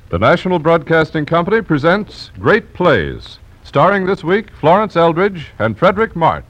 The National Broadcasting Company presents Great Plays, starring this week Florence Eldridge and Frederick March.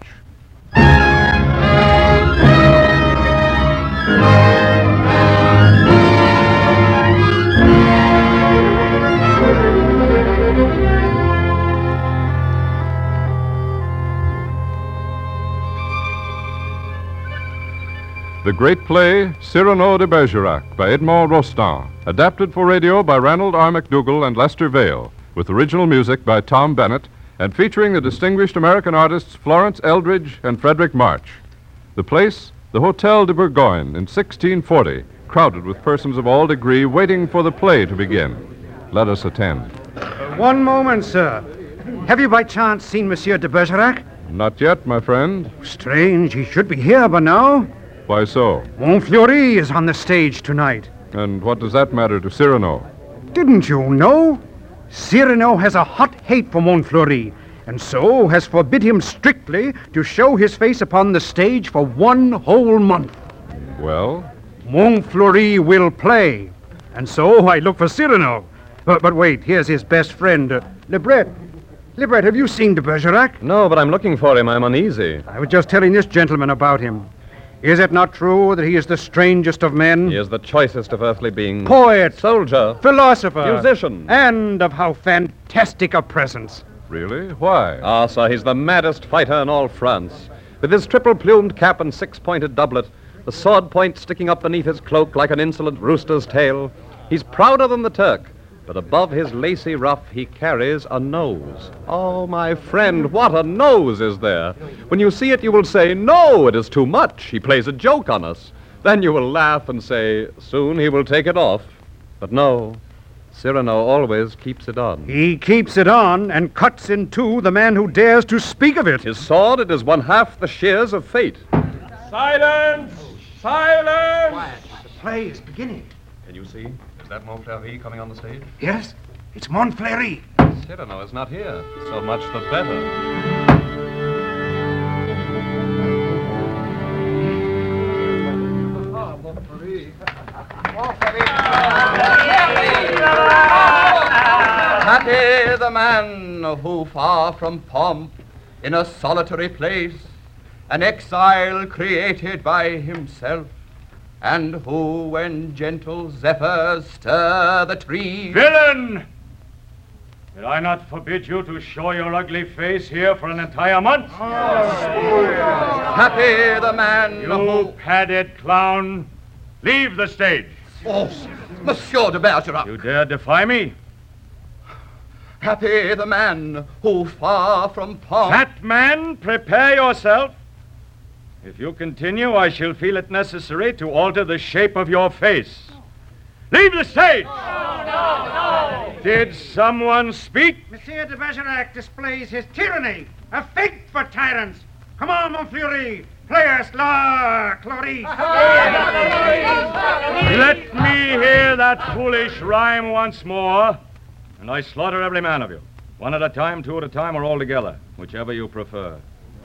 The great play, Cyrano de Bergerac, by Edmond Rostand, adapted for radio by Ranald R. McDougall and Lester Vale, with original music by Tom Bennett, and featuring the distinguished American artists Florence Eldridge and Frederick March. The place, the Hotel de Bourgogne in 1640, crowded with persons of all degree waiting for the play to begin. Let us attend. One moment, sir. Have you by chance seen Monsieur de Bergerac? Not yet, my friend. Strange, he should be here by now. Why so? Montfleury is on the stage tonight. And what does that matter to Cyrano? Didn't you know? Cyrano has a hot hate for Montfleury, and so has forbid him strictly to show his face upon the stage for 1 whole month. Well? Montfleury will play, and so I look for Cyrano. But wait, here's his best friend, Lebret. Lebret, have you seen de Bergerac? No, but I'm looking for him. I'm uneasy. I was just telling this gentleman about him. Is it not true that he is the strangest of men? He is the choicest of earthly beings. Poet, soldier, philosopher, musician, and of how fantastic a presence. Really? Why? Ah, sir, he's the maddest fighter in all France. With his triple-plumed cap and six-pointed doublet, the sword point sticking up beneath his cloak like an insolent rooster's tail, he's prouder than the Turk. But above his lacy ruff, he carries a nose. Oh, my friend, what a nose is there. When you see it, you will say, no, it is too much. He plays a joke on us. Then you will laugh and say, soon he will take it off. But no, Cyrano always keeps it on. He keeps it on and cuts in two the man who dares to speak of it. His sword, it is 1/2 the shears of fate. Silence! Silence! Quiet. The play is beginning. Can you see? Is that Montfleury coming on the stage? Yes, it's Montfleury. Cyrano is not here. So much the better. Happy the man who, far from pomp, in a solitary place, an exile created by himself, and who, when gentle zephyrs stir the trees... Villain! Did I not forbid you to show your ugly face here for an entire month? Happy the man You who... padded clown! Leave the stage! Oh, Monsieur de Bergerac! You dare defy me? Happy the man who, far from pomp... Fat man, prepare yourself. If you continue, I shall feel it necessary to alter the shape of your face. Leave the stage! No! Did someone speak? Monsieur de Bergerac displays his tyranny, a fig for tyrants. Come on, Montfleury. Play us La Cloris. Let me hear that foolish rhyme once more, and I slaughter every man of you. 1 at a time, 2 at a time, or all together, whichever you prefer.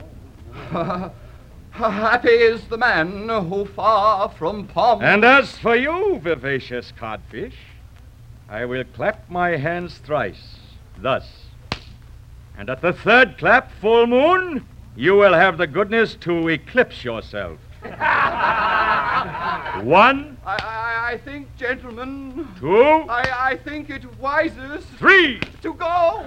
Happy is the man who, far from pomp... And as for you, vivacious codfish, I will clap my hands thrice, thus. And at the 3rd clap, full moon, you will have the goodness to eclipse yourself. 1. I think, gentlemen... 2. I think it wisest... 3. to go.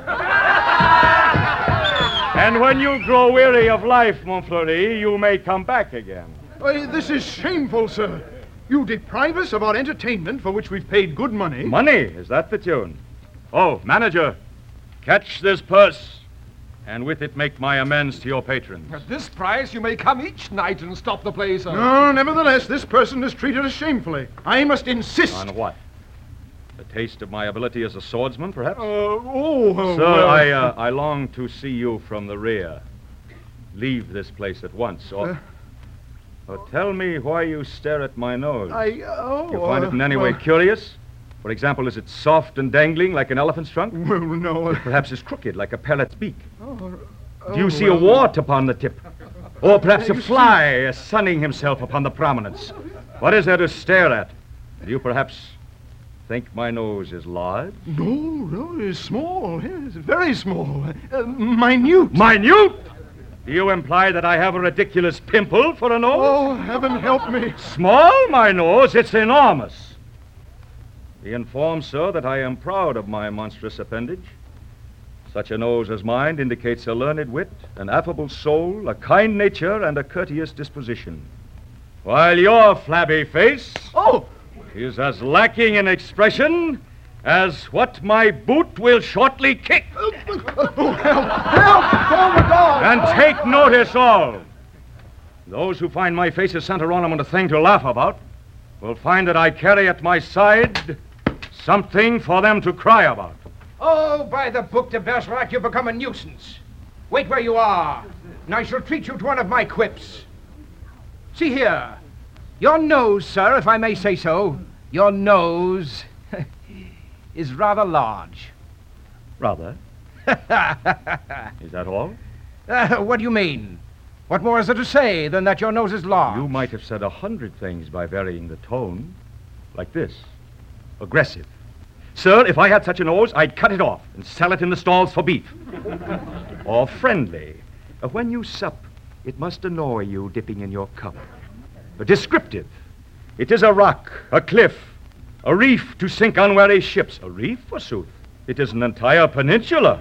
And when you grow weary of life, Montfleury, you may come back again. This is shameful, sir. You deprive us of our entertainment for which we've paid good money. Money? Is that the tune? Oh, manager, catch this purse, and with it make my amends to your patrons. At this price, you may come each night and stop the play, sir. No, nevertheless, this person has treated us shamefully. I must insist. On what? The taste of my ability as a swordsman, perhaps? Sir, I long to see you from the rear. Leave this place at once, or tell me why you stare at my nose. You find it in any way curious? For example, is it soft and dangling like an elephant's trunk? Well, no. Perhaps it's crooked like a parrot's beak. Do you see a wart upon the tip? Or perhaps a fly sunning himself upon the prominence? What is there to stare at? Do you perhaps Think my nose is large? No, it's small. Yes, very small. Minute. Minute? Do you imply that I have a ridiculous pimple for a nose? Oh, heaven help me. Small, my nose? It's enormous. Be informed, sir, that I am proud of my monstrous appendage. Such a nose as mine indicates a learned wit, an affable soul, a kind nature, and a courteous disposition. While your flabby face is as lacking in expression as what my boot will shortly kick. Help! Oh, my God! And take notice all. Those who find my face a center ornament a thing to laugh about will find that I carry at my side something for them to cry about. Oh, by the book de Bergerac, you've become a nuisance. Wait where you are, and I shall treat you to one of my quips. See here. Your nose, sir, if I may say so, your nose is rather large. Rather? Is that all? What do you mean? What more is there to say than that your nose is large? You might have said 100 things by varying the tone. Like this. Aggressive. Sir, if I had such a nose, I'd cut it off and sell it in the stalls for beef. Or friendly. When you sup, it must annoy you dipping in your cup. Descriptive. It is a rock, a cliff, a reef to sink unwary ships. A reef, forsooth? It is an entire peninsula.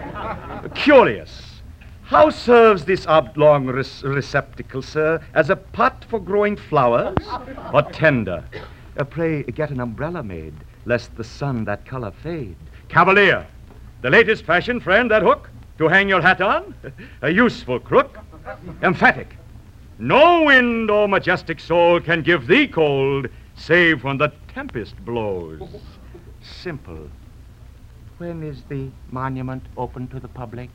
Curious. How serves this oblong receptacle, sir, as a pot for growing flowers? Or tender? Pray, get an umbrella made, lest the sun that color fade. Cavalier. The latest fashion, friend, that hook? To hang your hat on? A useful crook. Emphatic. No wind, O majestic soul, can give thee cold, save when the tempest blows. Simple. When is the monument open to the public?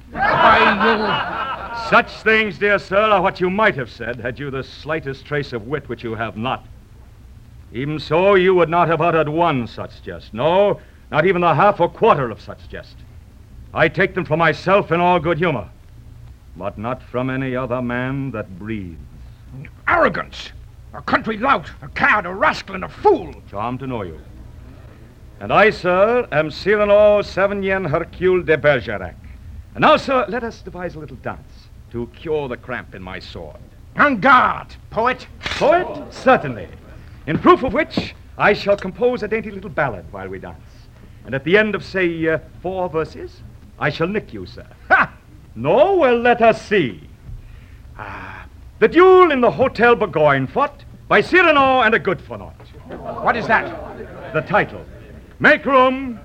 Such things, dear sir, are what you might have said had you the slightest trace of wit, which you have not. Even so, you would not have uttered one such jest. No, not even the half or quarter of such jest. I take them for myself in all good humor, but not from any other man that breathes. Arrogance! A country lout, a cad, a rascal, and a fool! Charmed to know you. And I, sir, am Cyrano Savigny Hercule de Bergerac. And now, sir, let us devise a little dance to cure the cramp in my sword. En garde, poet! Poet? Certainly. In proof of which, I shall compose a dainty little ballad while we dance. And at the end of, say, 4 verses, I shall nick you, sir. Ha! No? Well, let us see. The duel in the Hotel Burgoyne fought by Cyrano and a good for naught. What is that? The title. Make room.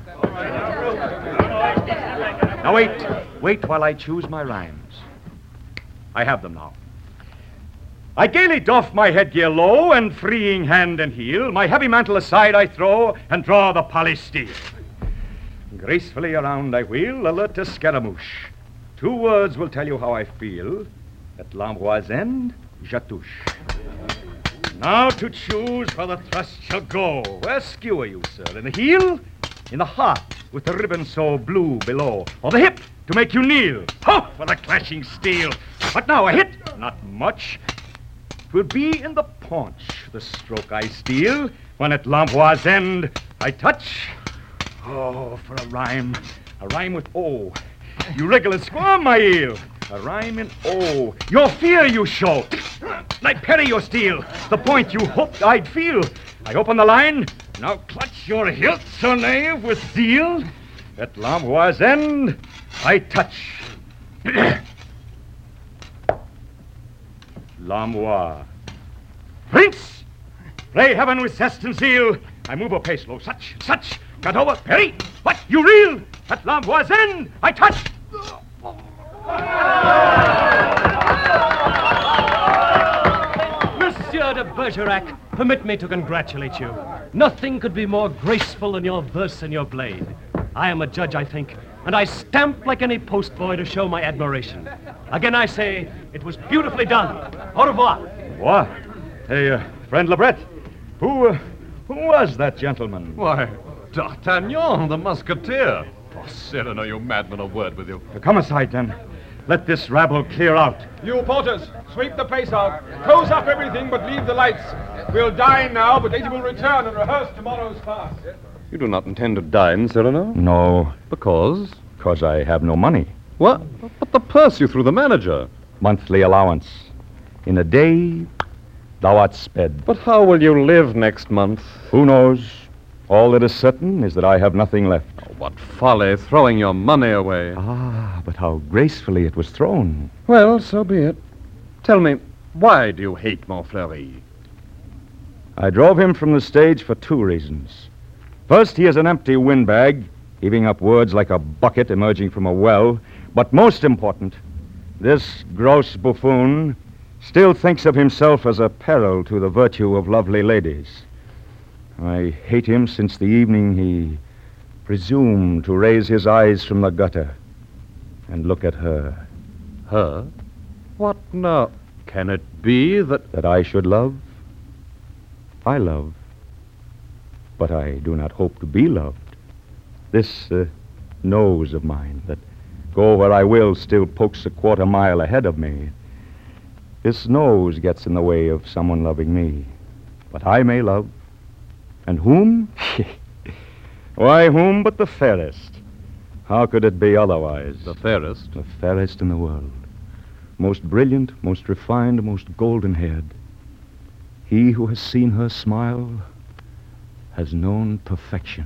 Now wait while I choose my rhymes. I have them now. I gaily doff my headgear low, and freeing hand and heel, my heavy mantle aside I throw, and draw the polished steel. Gracefully around I wheel, alert as Scaramouche. 2 words will tell you how I feel. At l'Ambroise end, je touche. Now to choose where the thrust shall go. Where skewer you, sir? In the heel? In the heart, with the ribbon so blue below? Or the hip, to make you kneel? Ho! For the clashing steel. But now a hit, not much. 'Twill be in the paunch, the stroke I steal, when at l'Ambroise end I touch. Oh, for a rhyme with O. You wriggle and squirm, my eel. A rhyme in O. Your fear you show. Like Perry your steel. The point you hoped I'd feel. I open the line. Now clutch your hilt, Sir Knave, with zeal. At l'Ambroise end, I touch. L'Ambroise. Prince! Pray heaven with zest and zeal. I move a pace low. Such. Got over. Perry! What? You reel? At l'Ambroise end, I touch. Monsieur de Bergerac, permit me to congratulate you. Nothing could be more graceful than your verse and your blade. I am a judge, I think, and I stamp like any postboy to show my admiration. Again, I say, it was beautifully done. Au revoir. What? Hey, friend Lebret, who was that gentleman? Why, D'Artagnan, the musketeer. Oh, Cyrano, you madman, a word with you. Come aside, then. Let this rabble clear out. You porters, sweep the place out. Close up everything but leave the lights. We'll dine now, but later we'll return and rehearse tomorrow's farce. You do not intend to dine, Cyrano? No, Because? because I have no money. What? But the purse you threw the manager. Monthly allowance. In a day, thou art sped. But how will you live next month? Who knows? All that is certain is that I have nothing left. Oh, what folly, throwing your money away. Ah, but how gracefully it was thrown. Well, so be it. Tell me, why do you hate Montfleury? I drove him from the stage for 2 reasons. First, he is an empty windbag, heaving up words like a bucket emerging from a well. But most important, this gross buffoon still thinks of himself as a peril to the virtue of lovely ladies. I hate him since the evening he presumed to raise his eyes from the gutter and look at her. Her? What now? Can it be that... That I should love? I love. But I do not hope to be loved. This nose of mine that, go where I will, still pokes a 1/4 mile ahead of me. This nose gets in the way of someone loving me. But I may love. And whom? Why, whom but the fairest? How could it be otherwise? The fairest? The fairest in the world. Most brilliant, most refined, most golden-haired. He who has seen her smile has known perfection.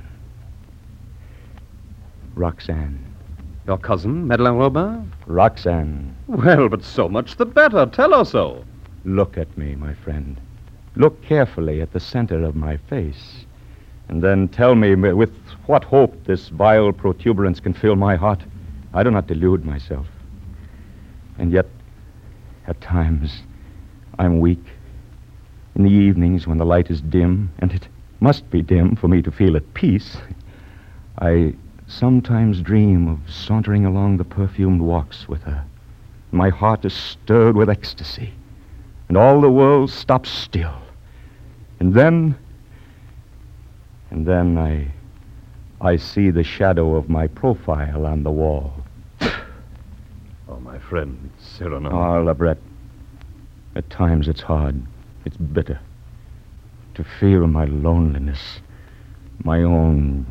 Roxanne. Your cousin, Madeleine Robin? Roxanne. Well, but so much the better. Tell her so. Look at me, my friend. Look carefully at the center of my face. And then tell me with what hope this vile protuberance can fill my heart. I do not delude myself. And yet, at times, I'm weak. In the evenings when the light is dim, and it must be dim for me to feel at peace, I sometimes dream of sauntering along the perfumed walks with her. My heart is stirred with ecstasy, and all the world stops still. And then I see the shadow of my profile on the wall. Oh, my friend, Cyrano. Ah, Lebret, at times it's hard. It's bitter to feel my loneliness, my own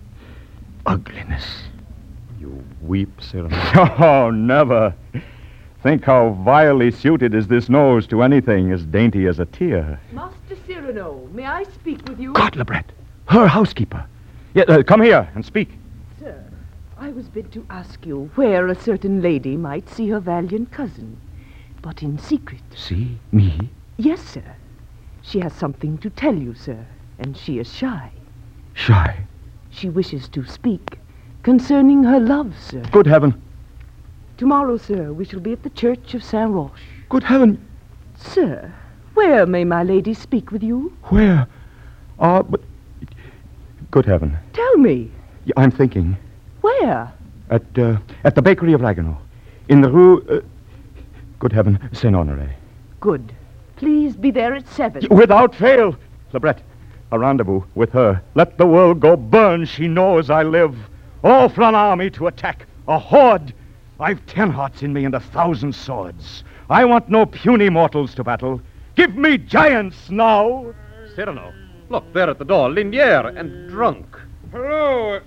ugliness. You weep, Cyrano? Oh, never. Think how vilely suited is this nose to anything as dainty as a tear. Master Cyrano, may I speak with you? God, Lebret, her housekeeper. Yeah, come here and speak. Sir, I was bid to ask you where a certain lady might see her valiant cousin, but in secret. See? Me? Yes, sir. She has something to tell you, sir, and she is shy. Shy? She wishes to speak concerning her love, sir. Good heaven. Tomorrow, sir, we shall be at the church of Saint Roch. Good heaven. Sir, where may my lady speak with you? Where? But... Good heaven. Tell me. Yeah, I'm thinking. Where? At the bakery of Ragueneau. In the rue... good heaven, Saint-Honoré. Good. Please be there at 7. Without fail. Lebret, a rendezvous with her. Let the world go burn. She knows I live. All for an army to attack. A horde. I've 10 hearts in me and 1,000 swords. I want no puny mortals to battle. Give me giants now. Cyrano, look, there at the door, Linière, and drunk. Hello,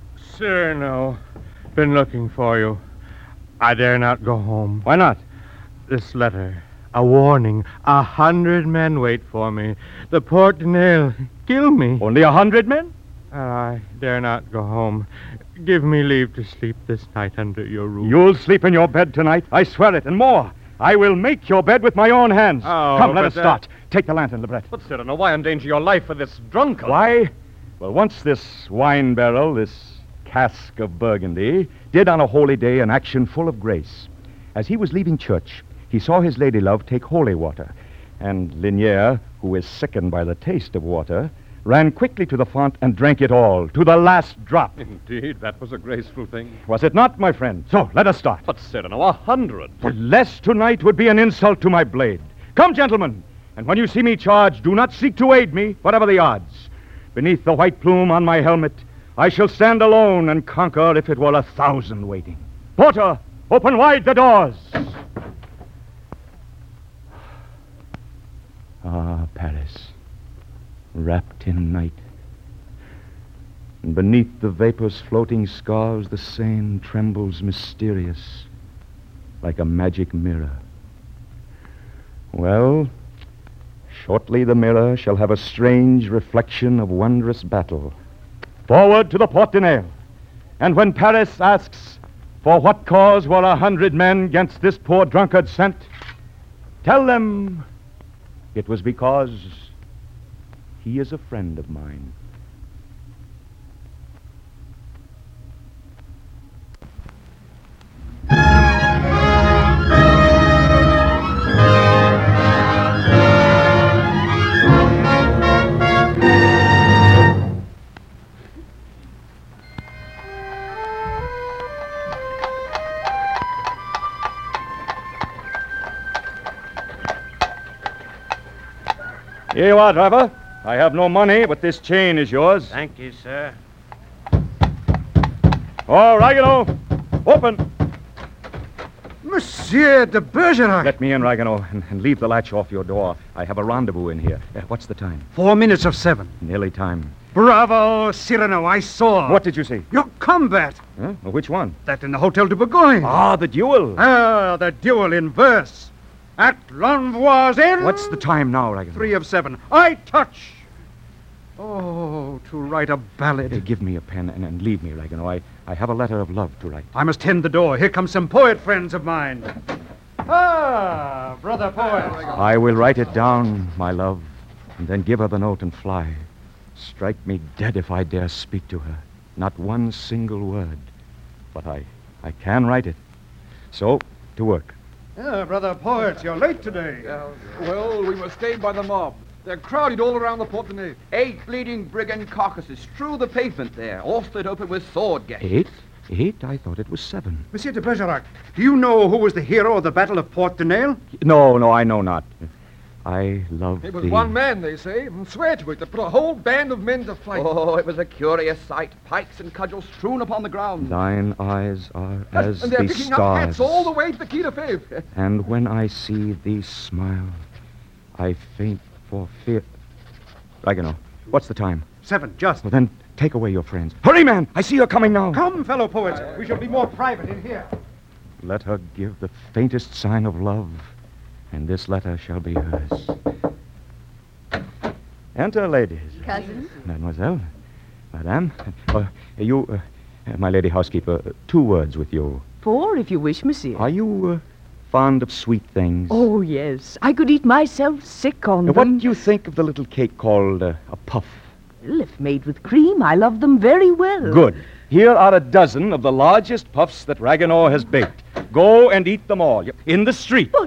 Cyrano. Been looking for you. I dare not go home. Why not? This letter. A warning. 100 men wait for me. The Porte de Nesle. Kill me. Only 100 men? I dare not go home. Give me leave to sleep this night under your roof. You'll sleep in your bed tonight. I swear it, and more. I will make your bed with my own hands. Oh, come, let us start. Take the lantern, Lebret. But, Cyrano, why endanger your life for this drunkard? Why? Well, once this wine barrel, this cask of Burgundy, did on a holy day an action full of grace. As he was leaving church, he saw his lady love take holy water, and Linière, who is sickened by the taste of water, ran quickly to the font and drank it all, to the last drop. Indeed, that was a graceful thing. Was it not, my friend? So, let us start. But, Cyrano, 100. For less tonight would be an insult to my blade. Come, gentlemen, and when you see me charge, do not seek to aid me, whatever the odds. Beneath the white plume on my helmet, I shall stand alone and conquer if it were 1,000 waiting. Porter, Open wide the doors. Ah, Paris, wrapped in night. And beneath the vapor's floating scars, the Seine trembles mysterious, like a magic mirror. Well, shortly the mirror shall have a strange reflection of wondrous battle. Forward to the Porte de Nesle. And when Paris asks, for what cause were 100 men against this poor drunkard sent, tell them it was because he is a friend of mine. Here you are, driver. I have no money, but this chain is yours. Thank you, sir. Oh, Ragueneau, open. Monsieur de Bergerac. Let me in, Ragueneau, and leave the latch off your door. I have a rendezvous in here. What's the time? 4 minutes of 7. Nearly time. Bravo, Cyrano, I saw. What did you see? Your combat. Huh? Well, which one? That in the Hotel de Bourgogne. Ah, the duel. Ah, the duel in verse. At L'Envoisin. What's the time now, Ragueneau? 3 of 7. I touch. Oh, to write a ballad. Hey, give me a pen and leave me, Ragueneau. I have a letter of love to write. I must tend the door. Here come some poet friends of mine. Ah, brother poet. I will write it down, my love, and then give her the note and fly. Strike me dead if I dare speak to her. Not one single word. But I can write it. So, to work. Yeah, brother poet, you're late today. Well, we were stayed by the mob. They're crowded all around the Porte de Nesle. 8 bleeding brigand carcasses strew the pavement there, all split open with sword gashes. 8? 8? I thought it was 7. Monsieur de Bergerac, do you know who was the hero of the Battle of Porte de Nesle? No, I know not. I love It was thee. one man, they say, and swear to it, that put a whole band of men to flight. Oh, it was a curious sight. Pikes and cudgels strewn upon the ground. Thine eyes are as and they're the picking stars. up hats all the way to the Quai de Fèvre. And when I see thee smile, I faint for fear. Ragueneau, what's the time? 7, just. Well, then take away your friends. Hurry, man! I see her coming now. Come, fellow poets. We shall be more private in here. Let her give the faintest sign of love, and this letter shall be hers. Enter, ladies. Cousin? Mademoiselle. Madame. You, my lady housekeeper, 2 words with you. 4, if you wish, monsieur. Are you fond of sweet things? Oh, yes. I could eat myself sick on them. What do you think of the little cake called a puff? Well, if made with cream, I love them very well. Good. Here are a dozen of the largest puffs that Ragueneau has baked. Go and eat them all. In the street. But...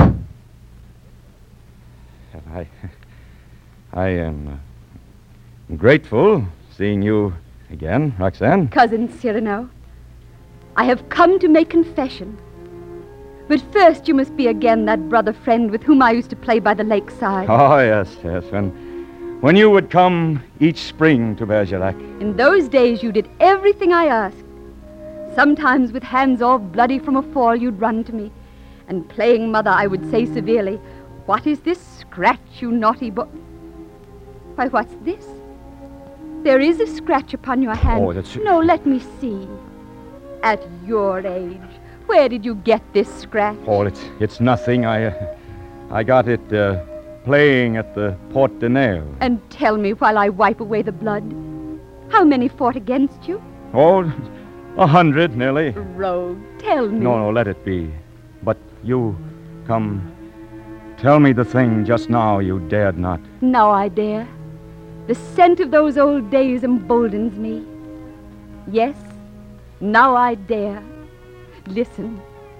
I am grateful seeing you again, Roxanne. Cousin Cyrano, I have come to make confession. But first you must be again that brother friend with whom I used to play by the lakeside. Oh, yes. When you would come each spring to Bergerac. In those days you did everything I asked. Sometimes with hands all bloody from a fall you'd run to me. And playing mother I would say severely, "What is this scratch, you naughty boy?" Why, what's this? There is a scratch upon your hand. Oh, that's... No, let me see. At your age, where did you get this scratch? Oh, it's nothing. I got it playing at the Porte de Nesle. And tell me while I wipe away the blood, how many fought against you? Oh, 100 nearly. Rogue, tell me. No, let it be. But you, come, tell me the thing just now you dared not. Now I dare. The scent of those old days emboldens me. Yes, now I dare. Listen.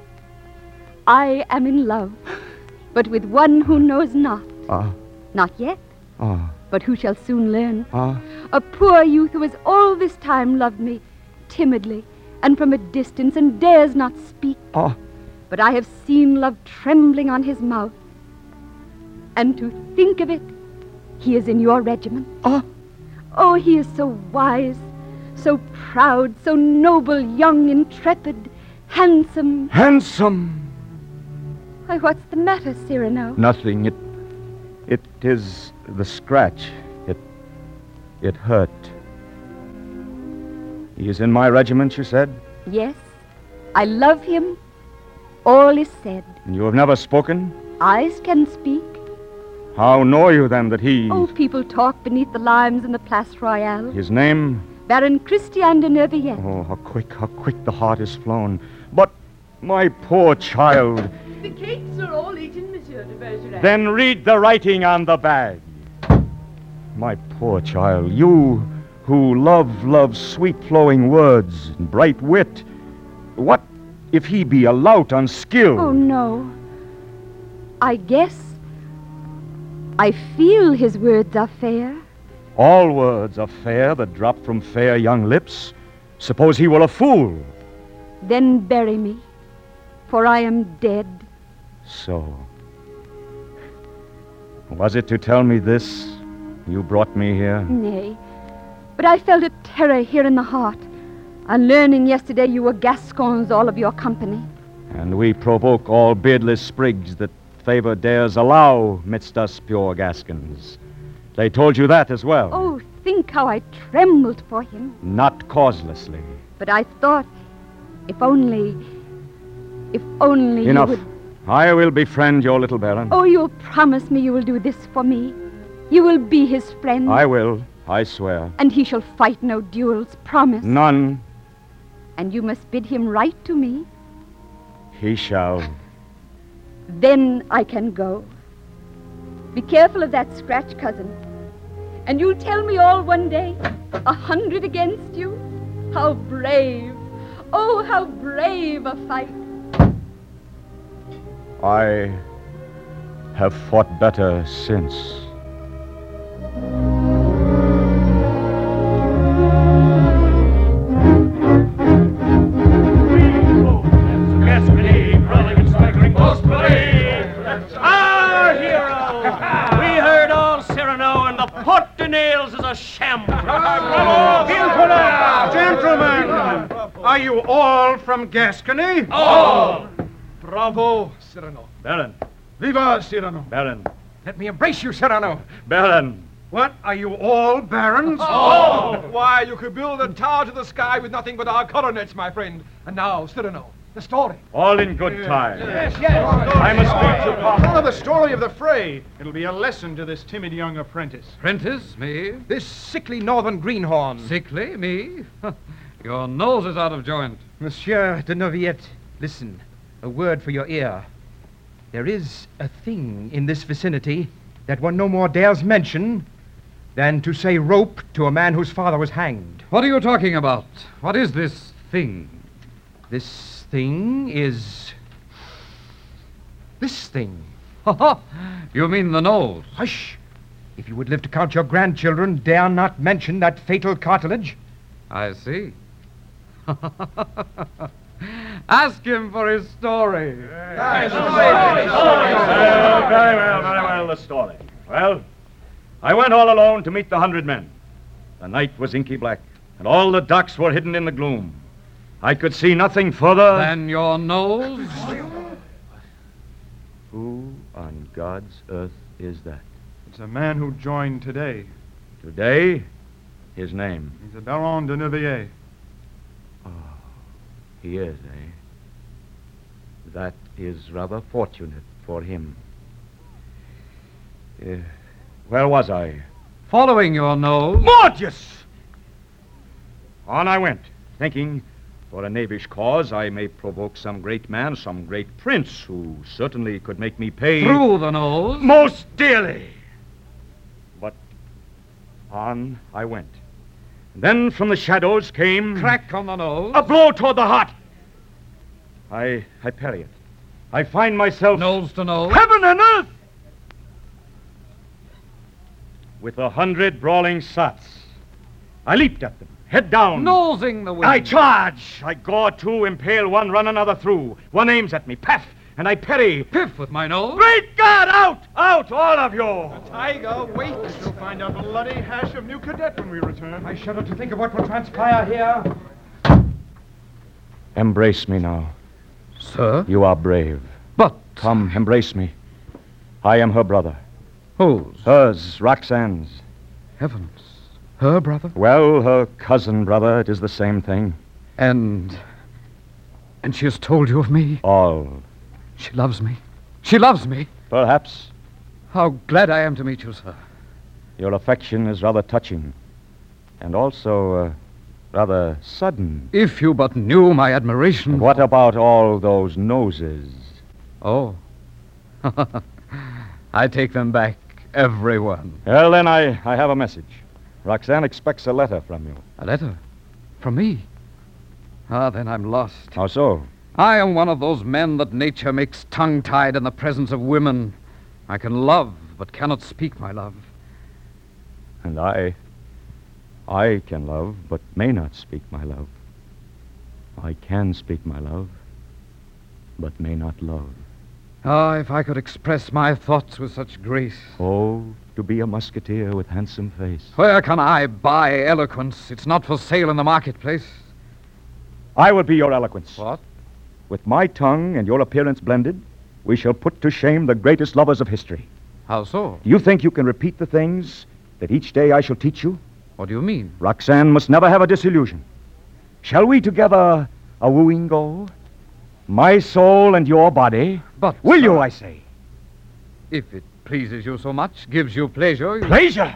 I am in love, but with one who knows not. Not yet, but who shall soon learn. A poor youth who has all this time loved me, timidly and from a distance, and dares not speak. But I have seen love trembling on his mouth. And to think of it, he is in your regiment. Oh, he is so wise, so proud, so noble, young, intrepid, handsome. Handsome! Why, what's the matter, Cyrano? Nothing. It is the scratch. It hurt. He is in my regiment, you said? Yes. I love him. All is said. And you have never spoken? Eyes can speak. How know you, then, that he... Oh, people talk beneath the limes in the Place Royale. His name? Baron Christian de Neuvillette. Oh, how quick the heart is flown. But my poor child... The cakes are all eaten, Monsieur de Bergerac. Then read the writing on the bag. My poor child, you who love sweet-flowing words and bright wit, what if he be a lout unskilled? Oh, no. I guess I feel his words are fair. All words are fair that drop from fair young lips. Suppose he were a fool. Then bury me, for I am dead. So, was it to tell me this you brought me here? Nay, but I felt a terror here in the heart on learning yesterday you were Gascons, all of your company. And we provoke all beardless sprigs that favor dares allow midst us pure Gascons. They told you that as well. Oh, think how I trembled for him. Not causelessly. But I thought, if only Enough. you would... I will befriend your little Baron. Oh, you'll promise me you will do this for me. You will be his friend. I will, I swear. And he shall fight no duels, promise. None. And you must bid him write to me. He shall. Then I can go. Be careful of that scratch, cousin. And you'll tell me all one day, 100 against you. How brave. Oh, how brave a fight. I have fought better since. Our hero! We heard all Cyrano, and the Port de Nails is a shambles. Gentlemen, are you all from Gascony? All! Bravo, Cyrano. Baron. Viva, Cyrano. Baron. Let me embrace you, Cyrano. Baron. What, are you all barons? Oh! Why, you could build a tower to the sky with nothing but our coronets, my friend. And now, Cyrano, the story. All in good time. Yes. I must speak to Papa. Tell the story of the fray. It'll be a lesson to this timid young apprentice. Apprentice, me? This sickly northern greenhorn. Sickly, me? Your nose is out of joint. Monsieur de Neuvillette, listen. A word for your ear. There is a thing in this vicinity that one no more dares mention than to say rope to a man whose father was hanged. What are you talking about? What is this thing? This thing is... this thing. You mean the nose? Hush! If you would live to count your grandchildren, dare not mention that fatal cartilage. I see. Ask him for his story. Very well, the story. Well, I went all alone to meet the 100 men. The night was inky black, and all the docks were hidden in the gloom. I could see nothing further than your nose. Who on God's earth is that? It's a man who joined today. Today? His name? He's a Baron de Neuvillette. Oh, he is, eh? That is rather fortunate for him. Where was I? Following your nose. Mordius! On I went, thinking, for a knavish cause, I may provoke some great man, some great prince, who certainly could make me pay... Through the nose? Most dearly! But on I went. And then from the shadows came... Crack on the nose. A blow toward the heart. I parry it. I find myself... Nose to nose. Heaven and earth! With 100 brawling sots. I leaped at them, head down. Nosing the wind. I charge. I gore two, impale one, run another through. One aims at me, paff, and I parry. Piff with my nose. Great God, out! Out, all of you! Tiger, wait. You'll find a bloody hash of new cadet when we return. I shudder to think of what will transpire here. Embrace me now. Sir? You are brave. But... Come, embrace me. I am her brother. Whose? Hers, Roxanne's. Heavens. Her brother? Well, her cousin brother. It is the same thing. And she has told you of me? All. She loves me. She loves me. Perhaps. How glad I am to meet you, sir. Your affection is rather touching. And also, rather sudden. If you but knew my admiration. What about all those noses? Oh. I take them back, every one. Well, then I have a message. Roxanne expects a letter from you. A letter? From me? Ah, then I'm lost. How so? I am one of those men that nature makes tongue-tied in the presence of women. I can love, but cannot speak my love. And I can love, but may not speak my love. I can speak my love, but may not love. Ah, if I could express my thoughts with such grace. Oh, to be a musketeer with handsome face. Where can I buy eloquence? It's not for sale in the marketplace. I will be your eloquence. What? With my tongue and your appearance blended, we shall put to shame the greatest lovers of history. How so? Do you think you can repeat the things that each day I shall teach you? What do you mean? Roxanne must never have a disillusion. Shall we together a wooing go? My soul and your body. But, will sir, you, I say? If it pleases you so much, gives you pleasure... Pleasure?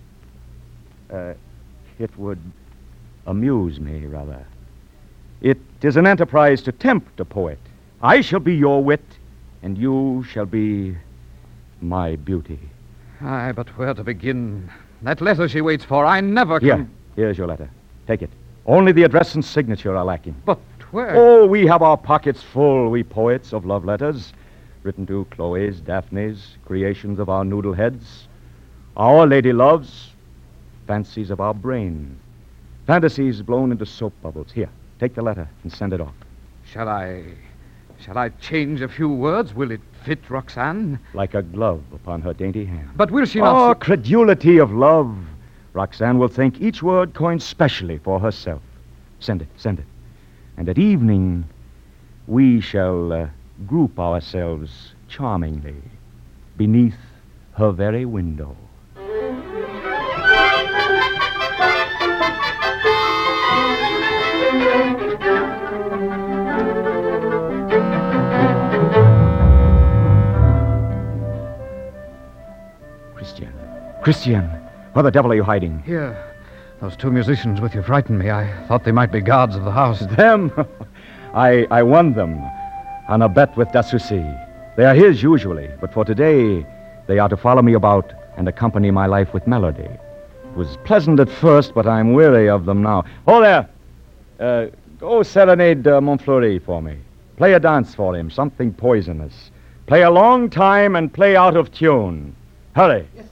It would amuse me, rather. It is an enterprise to tempt a poet. I shall be your wit, and you shall be my beauty. Aye, but where to begin? That letter she waits for, I never can... Here's your letter. Take it. Only the address and signature are lacking. But where? Oh, we have our pockets full, we poets, of love letters, written to Chloe's, Daphne's, creations of our noodle heads, our lady loves, fancies of our brain, fantasies blown into soap bubbles. Here, take the letter and send it off. Shall I change a few words? Will it fit Roxanne? Like a glove upon her dainty hand. But will she not... Oh, credulity of love. Roxanne will think each word coined specially for herself. Send it. And at evening, we shall group ourselves charmingly beneath her very window. Christian, where the devil are you hiding? Here. Those two musicians with you frightened me. I thought they might be guards of the house. Them? I won them on a bet with D'Assouci. They are his usually, but for today, they are to follow me about and accompany my life with melody. It was pleasant at first, but I'm weary of them now. Oh, there. Go serenade Montfleury for me. Play a dance for him, something poisonous. Play a long time and play out of tune. Hurry. Yes.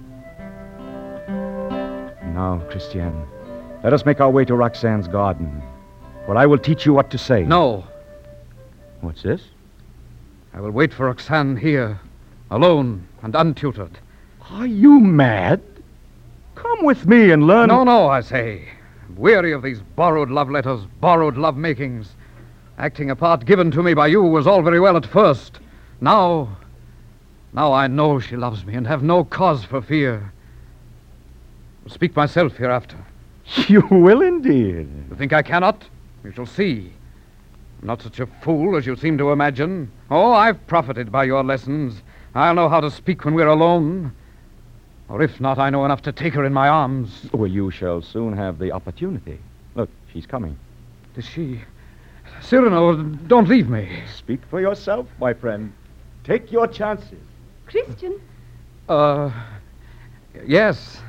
Now, Christiane, let us make our way to Roxanne's garden, where I will teach you what to say. No. What's this? I will wait for Roxanne here, alone and untutored. Are you mad? Come with me and learn... No, I say. I'm weary of these borrowed love letters, borrowed love makings. Acting a part given to me by you was all very well at first. Now I know she loves me and have no cause for fear. I'll speak myself hereafter. You will indeed. You think I cannot? You shall see. I'm not such a fool as you seem to imagine. Oh, I've profited by your lessons. I'll know how to speak when we're alone. Or if not, I know enough to take her in my arms. Well, you shall soon have the opportunity. Look, she's coming. Is she... Cyrano, don't leave me. Speak for yourself, my friend. Take your chances. Christian? Yes.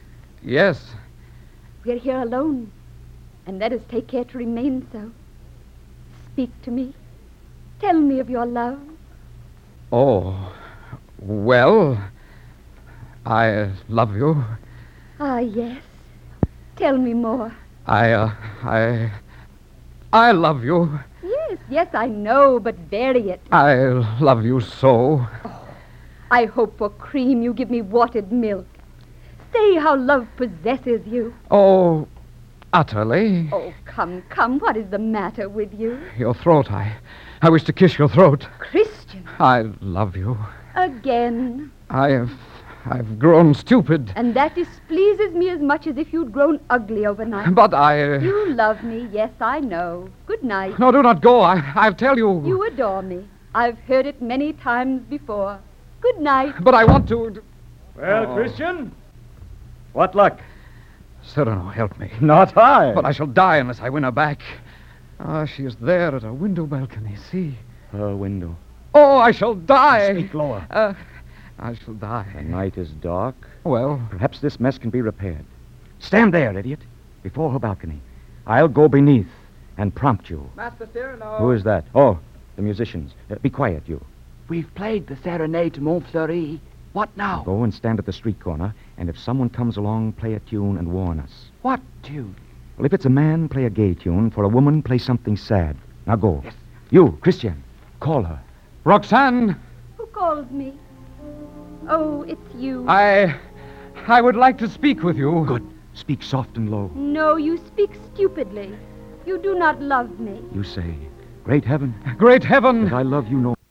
We're here alone, and let us take care to remain so. Speak to me. Tell me of your love. Oh, well, I love you. Ah, yes. Tell me more. I love you. Yes, I know, but vary it. I love you so. Oh, I hope for cream you give me watered milk. Say how love possesses you. Oh, utterly. Oh, come, what is the matter with you? Your throat, I I wish to kiss your throat. Christian. I love you. Again. I've grown stupid. And that displeases me as much as if you'd grown ugly overnight. But You love me, yes, I know. Good night. No, do not go. I'll tell you. You adore me. I've heard it many times before. Good night. But I want to... Well, Christian, what luck? Cyrano, help me. Not I. But I shall die unless I win her back. She is there at a window balcony. See? Her window. Oh, I shall die. Speak lower. I shall die. The night is dark. Well? Perhaps this mess can be repaired. Stand there, idiot, before her balcony. I'll go beneath and prompt you. Master Cyrano. Who is that? Oh, the musicians. Be quiet, you. We've played the Serenade to Montfleury. What now? Go and stand at the street corner, and if someone comes along, play a tune and warn us. What tune? Well, if it's a man, play a gay tune. For a woman, play something sad. Now go. Yes. You, Christian, call her. Roxanne! Who calls me? Oh, it's you. I would like to speak with you. Good. Speak soft and low. No, you speak stupidly. You do not love me. You say, great heaven. Great heaven. That I love you no.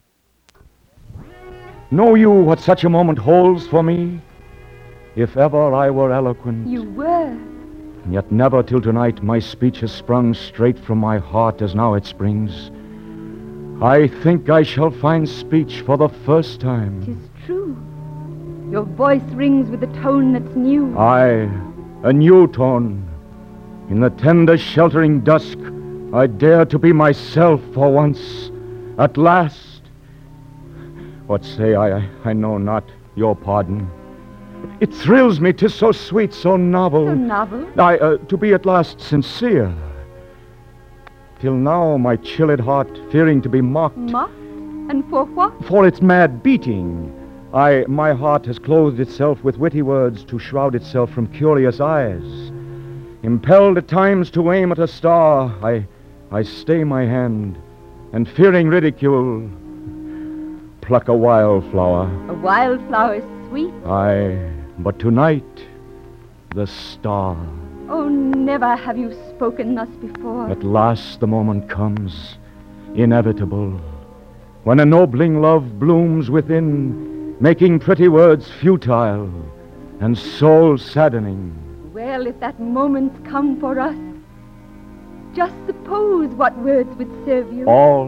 Know you what such a moment holds for me? If ever I were eloquent. You were. Yet never till tonight my speech has sprung straight from my heart as now it springs. I think I shall find speech for the first time. 'Tis true. Your voice rings with a tone that's new. Aye, a new tone. In the tender sheltering dusk, I dare to be myself for once. At last. What say I know not. Your pardon. It thrills me, 'tis so sweet, so novel. So novel? To be at last sincere. Till now my chilled heart, fearing to be mocked. Mocked? And for what? For its mad beating. My heart has clothed itself with witty words to shroud itself from curious eyes. Impelled at times to aim at a star, I stay my hand, and fearing ridicule, pluck a wildflower. A wildflower is sweet. Aye, but tonight, the star. Oh, never have you spoken thus before. At last the moment comes, inevitable, when ennobling love blooms within, making pretty words futile and soul-saddening. Well, if that moment's come for us, just suppose what words would serve you.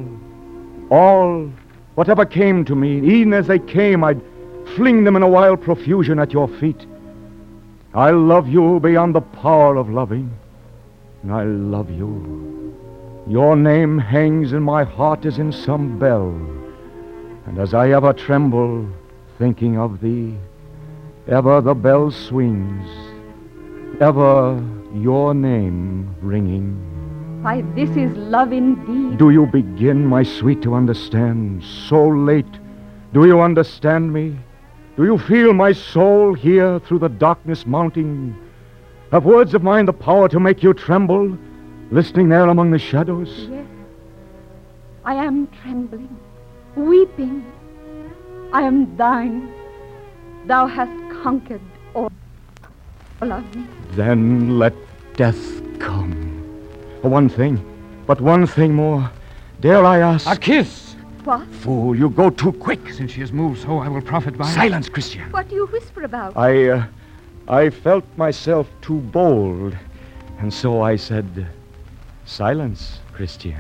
All, whatever came to me, even as they came, I'd fling them in a wild profusion at your feet. I love you beyond the power of loving. I love you. Your name hangs in my heart as in some bell. And as I ever tremble, thinking of thee, ever the bell swings, ever your name ringing. Why, this is love indeed. Do you begin, my sweet, to understand? So late. Do you understand me? Do you feel my soul here through the darkness mounting? Have words of mine the power to make you tremble, listening there among the shadows? Yes. I am trembling, weeping. I am thine. Thou hast conquered all of me. Then let death come. One thing, but one thing more. Dare I ask? A kiss! What? Fool, you go too quick. Since she has moved so, I will profit by it. Silence, Christian. What do you whisper about? I felt myself too bold, and so I said, silence, Christian.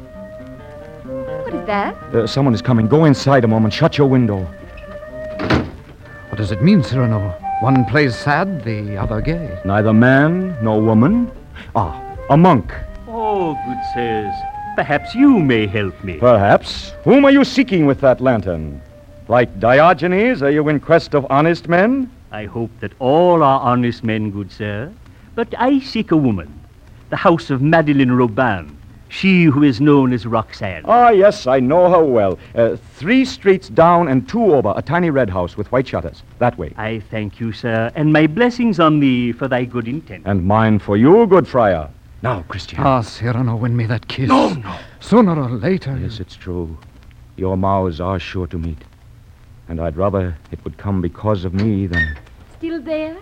What is that? Someone is coming. Go inside a moment. Shut your window. What does it mean, Cyrano? One plays sad, the other gay. Neither man nor woman. A monk. Oh, good sirs, perhaps you may help me. Perhaps. Whom are you seeking with that lantern? Like Diogenes, are you in quest of honest men? I hope that all are honest men, good sir. But I seek a woman. The house of Madeleine Robin. She who is known as Roxanne. Yes, I know her well. 3 streets down and 2 over. A tiny red house with white shutters. That way. I thank you, sir, and my blessings on thee for thy good intent. And mine for you, good friar. Now, Christian. Cyrano, win me that kiss. No. Sooner or later. Yes, it's true. Your mouths are sure to meet. And I'd rather it would come because of me than... Still there?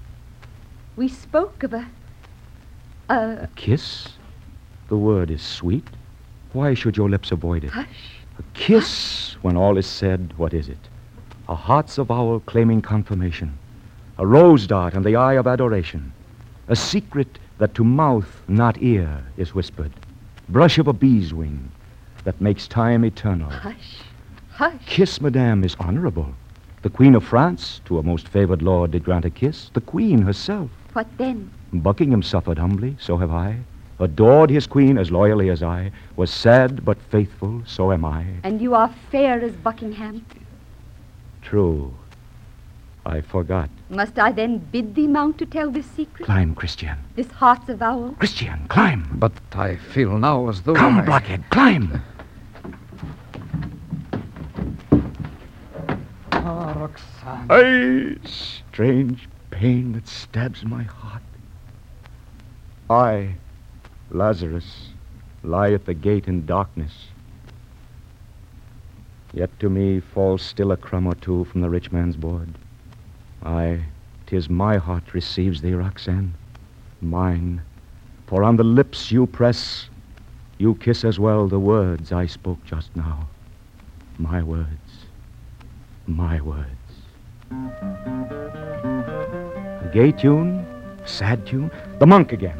We spoke of a kiss? The word is sweet. Why should your lips avoid it? Hush. A kiss, when all is said, what is it? A heart's avowal claiming confirmation. A rose dart in the eye of adoration. A secret that to mouth, not ear, is whispered. Brush of a bee's wing that makes time eternal. Hush. Hush. Kiss, madame, is honorable. The Queen of France, to a most favored lord, did grant a kiss. The Queen herself. What then? Buckingham suffered humbly, so have I. Adored his queen as loyally as I. Was sad but faithful, so am I. And you are fair as Buckingham. True. I forgot. Must I then bid thee mount to tell this secret? Climb, Christian. This heart's avowal? Christian, climb. But I feel now as though Come, blockhead, climb. Roxanne. Ay, strange pain that stabs my heart. I, Lazarus, lie at the gate in darkness. Yet to me falls still a crumb or two from the rich man's board. Aye, 'tis my heart receives thee, Roxanne, mine. For on the lips you press, you kiss as well the words I spoke just now. My words. My words. A gay tune, a sad tune. The monk again.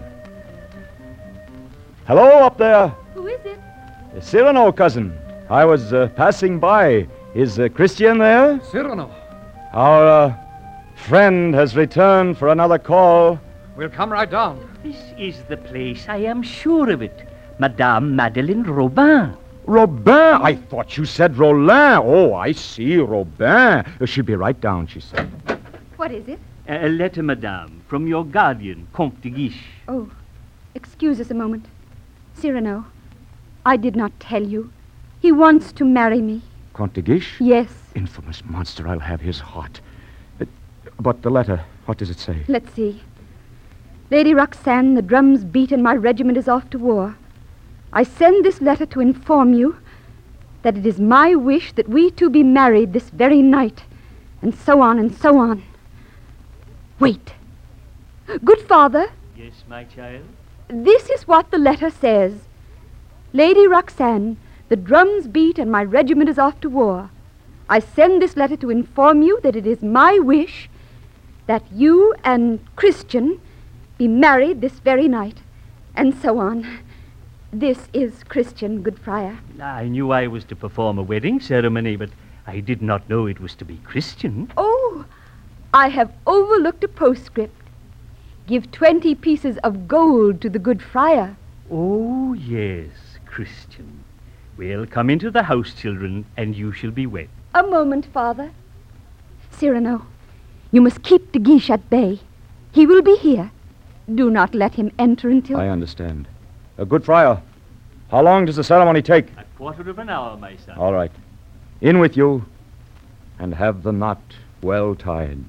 Hello, up there. Who is it? Cyrano, cousin. I was passing by. Is Christian there? Cyrano. Our friend has returned for another call. We'll come right down. This is the place, I am sure of it. Madame Madeleine Robin. Robin? I thought you said Rollin. Oh, I see, Robin. She'll be right down, she said. What is it? A letter, madame, from your guardian, Comte de Guiche. Oh, excuse us a moment. Cyrano, I did not tell you. He wants to marry me. Comte de Guiche? Yes. Infamous monster, I'll have his heart. But the letter, what does it say? Let's see. Lady Roxanne, the drums beat and my regiment is off to war. I send this letter to inform you that it is my wish that we two be married this very night, and so on and so on. Wait. Good father. Yes, my child? This is what the letter says. Lady Roxanne, the drums beat and my regiment is off to war. I send this letter to inform you that it is my wish that you and Christian be married this very night, and so on. This is Christian, good friar. I knew I was to perform a wedding ceremony, but I did not know it was to be Christian. Oh, I have overlooked a postscript. Give 20 pieces of gold to the good friar. Oh, yes, Christian. Well, come into the house, children, and you shall be wed. A moment, father. Cyrano, you must keep de Guiche at bay. He will be here. Do not let him enter until... I understand. Good friar, how long does the ceremony take? A quarter of an hour, my son. All right. In with you, and have the knot well tied.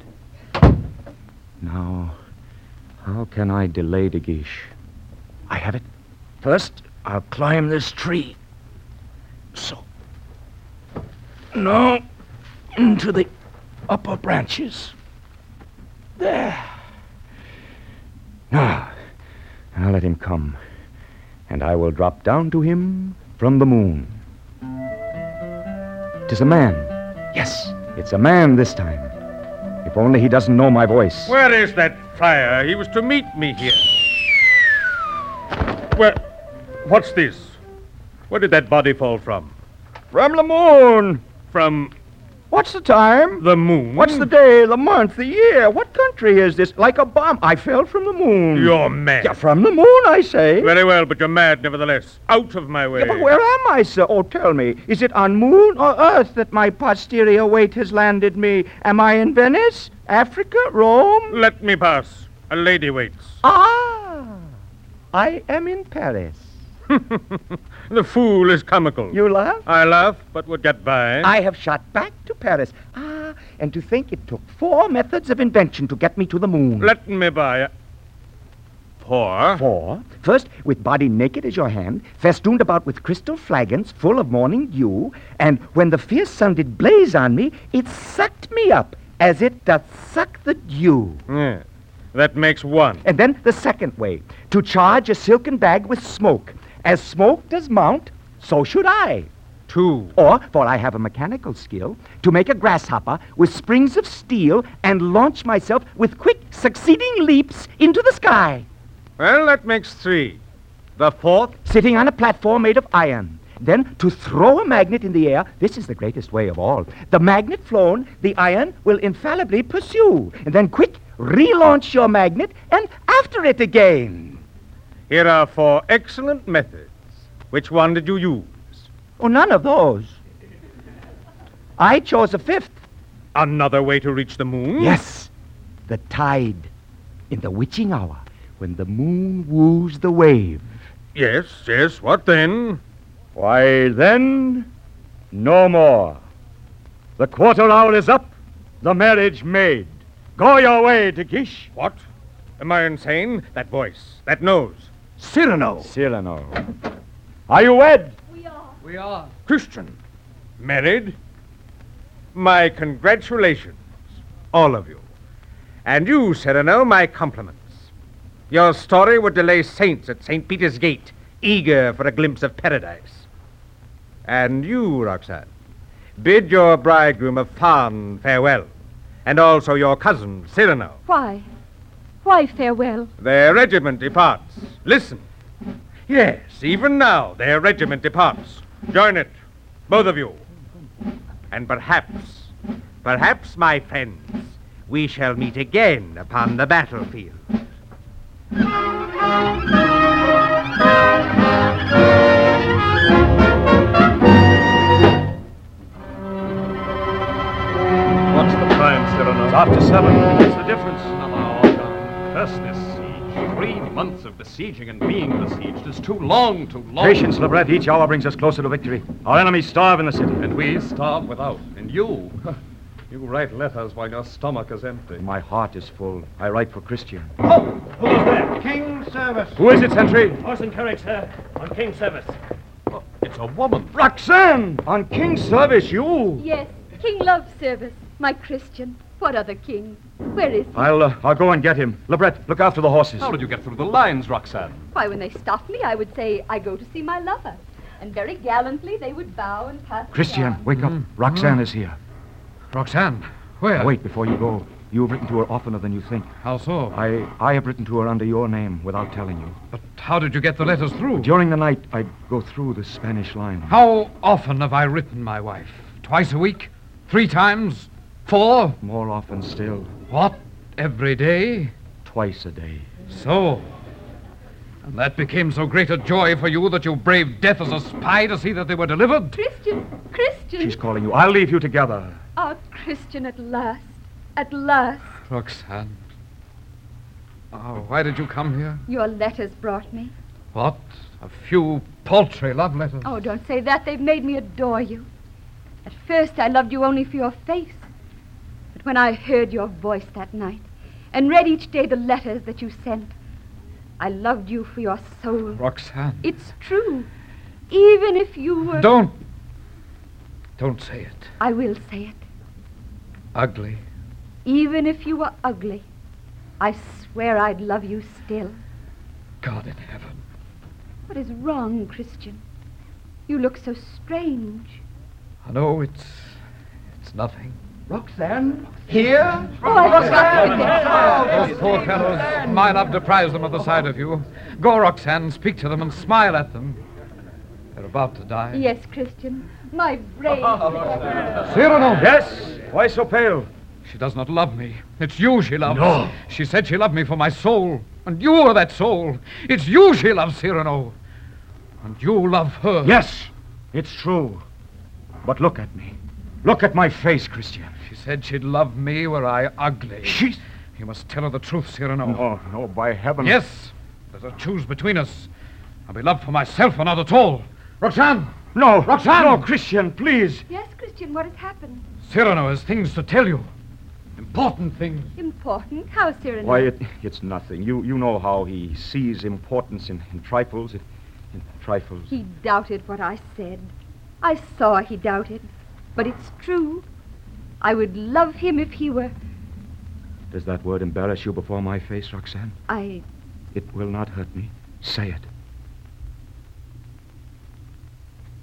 Now, how can I delay de Guiche? I have it. First, I'll climb this tree. So. Now, into the upper branches. There. Now, I'll let him come, and I will drop down to him from the moon. 'Tis a man. Yes, it's a man this time. If only he doesn't know my voice. Where is that friar? He was to meet me here. Where? What's this? Where did that body fall from? From the moon. From... What's the time? The moon. What's the day, the month, the year? What country is this? Like a bomb. I fell from the moon. You're mad. Yeah, from the moon, I say. Very well, but you're mad nevertheless. Out of my way. Yeah, but where am I, sir? Oh, tell me. Is it on moon or earth that my posterior weight has landed me? Am I in Venice? Africa? Rome? Let me pass. A lady waits. Ah, I am in Paris. The fool is comical. You laugh? I laugh, but would get by. I have shot back to Paris. Ah, and to think it took 4 methods of invention to get me to the moon. Let me by. 4? 4. First, with body naked as your hand, festooned about with crystal flagons full of morning dew, and when the fierce sun did blaze on me, it sucked me up as it doth suck the dew. Yeah, that makes 1. And then the second way, to charge a silken bag with smoke. As smoke does mount, So should I. 2. Or, for I have a mechanical skill, to make a grasshopper with springs of steel and launch myself with quick, succeeding leaps into the sky. Well, that makes 3. The 4th? Sitting on a platform made of iron. Then, to throw a magnet in the air, this is the greatest way of all. The magnet flown, the iron will infallibly pursue. And then, quick, relaunch your magnet and after it again. Here are 4 excellent methods. Which one did you use? Oh, none of those. I chose a 5th. Another way to reach the moon? Yes, the tide. In the witching hour, when the moon woos the wave. Yes, what then? Why, then, no more. The quarter hour is up, the marriage made. Go your way, De Guiche. What? Am I insane? That voice, that nose. Cyrano. Cyrano. Are you wed? We are. Christian. Married? My congratulations, all of you. And you, Cyrano, my compliments. Your story would delay saints at St. Peter's Gate, eager for a glimpse of paradise. And you, Roxanne, bid your bridegroom a fond farewell, and also your cousin, Cyrano. Why? Why farewell? Their regiment departs. Listen. Yes, even now their regiment departs. Join it, both of you. And perhaps, my friends, we shall meet again upon the battlefield. What's the time, Cyrano? It's after 7. What's the difference? Another hour gone. Curse this siege. 3 months of besieging and being besieged is too long. Patience, Lebret. Each hour brings us closer to victory. Our enemies starve in the city. And we starve without. And you write letters while your stomach is empty. My heart is full. I write for Christian. Oh, who's there? King's service. Who is it, sentry? Horse and carriage, sir. On King's service. Oh, it's a woman. Roxanne! On King's service, you! Yes, King loves service. My Christian. What other king? Where is he? I'll go and get him. Lebret, look after the horses. How did you get through the lines, Roxanne? Why, when they stopped me, I would say, I go to see my lover. And very gallantly, they would bow and pass me Christian, on. wake up. Roxanne is here. Roxanne, where? Wait, before you go. You have written to her oftener than you think. How so? I have written to her under your name without telling you. But how did you get the letters through? During the night, I'd go through the Spanish line. How often have I written my wife? Twice a week? 3 times? 4? More often still. What? Every day? Twice a day. So. And that became so great a joy for you that you braved death as a spy to see that they were delivered? Christian! She's calling you. I'll leave you together. Ah, Christian, at last. At last. Roxanne. Oh, why did you come here? Your letters brought me. What? A few paltry love letters? Oh, don't say that. They've made me adore you. At first, I loved you only for your face. But when I heard your voice that night and read each day the letters that you sent, I loved you for your soul. Roxanne. It's true. Even if you were... Don't say it. I will say it. Ugly. Even if you were ugly, I swear I'd love you still. God in heaven. What is wrong, Christian? You look so strange. I know it's nothing. Roxanne? Here? Oh, Roxanne! Those poor fellows. My love deprives them of the sight of you. Go, Roxanne, speak to them and smile at them. They're about to die. Yes, Christian. My brave. Cyrano! Yes? Why so pale? She does not love me. It's you she loves. No. She said she loved me for my soul. And you are that soul. It's you she loves, Cyrano. And you love her. Yes, it's true. But look at me. Look at my face, Christian. She said she'd love me were I ugly. You must tell her the truth, Cyrano. No, by heaven. Yes. There's a choose between us. I'll be loved for myself or not at all. Roxanne! No. Roxanne! No, Christian, please. Yes, Christian, what has happened? Cyrano has things to tell you. Important things. Important? How, Cyrano? Why, it's nothing. You know how he sees importance in trifles. In trifles. He doubted what I said. I saw he doubted. But it's true. I would love him if he were... Does that word embarrass you before my face, Roxanne? It will not hurt me. Say it.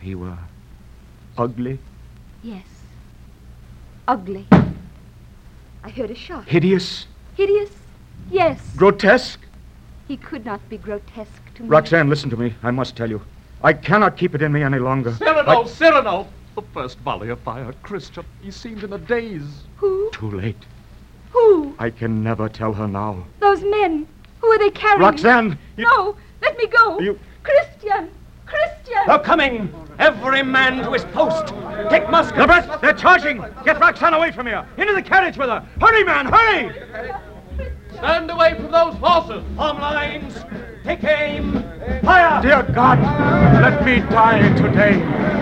he were ugly? Yes. Ugly. I heard a shot. Hideous? Hideous? Yes. Grotesque? He could not be grotesque to me. Roxanne, listen to me. I must tell you. I cannot keep it in me any longer. Cyrano! Cyrano! The first volley of fire, Christian. He seemed in a daze. Who? Too late. Who? I can never tell her now. Those men. Who are they carrying? Roxanne! No! Let me go! You... Christian! Christian! They're coming! Every man to his post! Take muskets! Lebret, they're charging! Get Roxanne away from here! Into the carriage with her! Hurry, man, hurry! Stand away from those horses! Form lines! Take aim! Fire! Dear God, let me die today.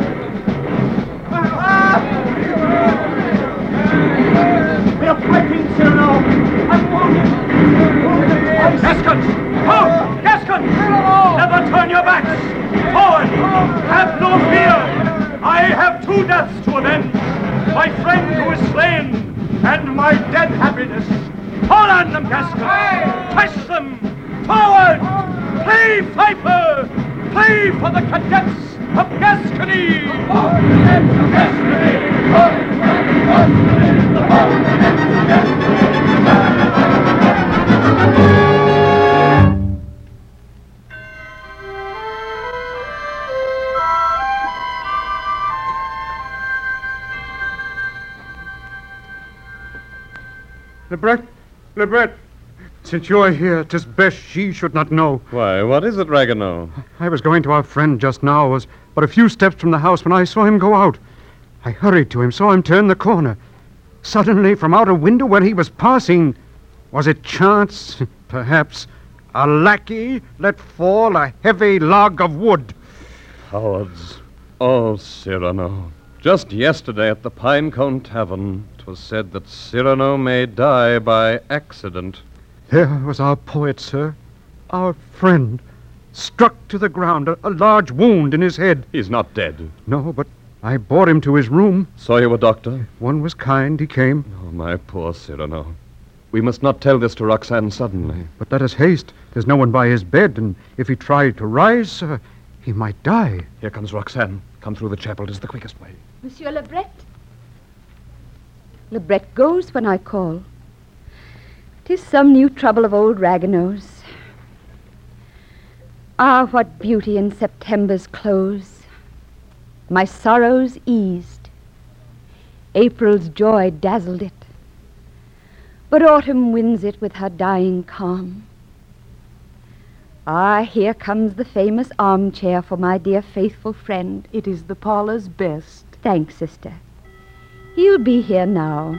They're fighting, Cyrano! I'm wounded! Gascons! Ho! Gascons! Never turn your backs! Forward! Have no fear! I have 2 deaths to avenge! My friend who is slain, and my dead happiness! Fall on them, Gascons! Touch them! Forward! Play, Fifer! Play for the cadets of Gascony! Lebret, since you are here, 'tis best she should not know. Why, what is it, Ragueneau? I was going to our friend just now, was but a few steps from the house when I saw him go out. I hurried to him, saw him turn the corner. Suddenly, from out a window where he was passing, was it chance, perhaps, a lackey let fall a heavy log of wood. Cowards. Oh, Cyrano. Just yesterday at the Pinecone Tavern, 'twas said that Cyrano may die by accident. There was our poet, sir, our friend, struck to the ground, a large wound in his head. He's not dead. No, but I bore him to his room. Saw you a doctor? One was kind, he came. Oh, my poor Cyrano. We must not tell this to Roxanne suddenly. But let us haste. There's no one by his bed, and if he tried to rise, sir, he might die. Here comes Roxanne. Come through the chapel. 'Tis the quickest way. Monsieur Lebret? Lebret goes when I call. 'Tis some new trouble of old Ragueneau's. Ah, what beauty in September's close. My sorrows eased. April's joy dazzled it. But autumn wins it with her dying calm. Ah, here comes the famous armchair for my dear faithful friend. It is the parlor's best. Thanks, sister. He'll be here now.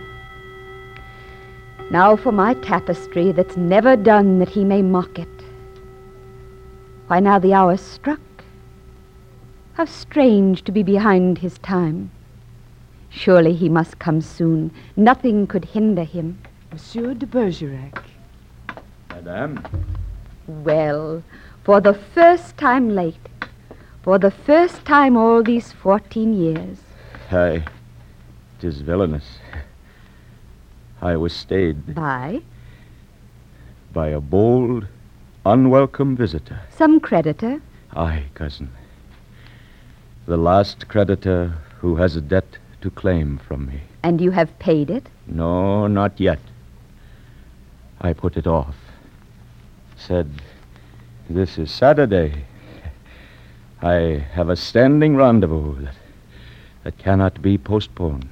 Now for my tapestry that's never done that he may mock it. Why, now the hour's struck. How strange to be behind his time. Surely he must come soon. Nothing could hinder him. Monsieur de Bergerac. Madame. Well, for the first time late. For the first time all these 14 years. Aye, 'tis villainous. I was stayed By? By a bold, unwelcome visitor. Some creditor? Aye, cousin. The last creditor who has a debt to claim from me. And you have paid it? No, not yet. I put it off. Said, this is Saturday. I have a standing rendezvous that cannot be postponed.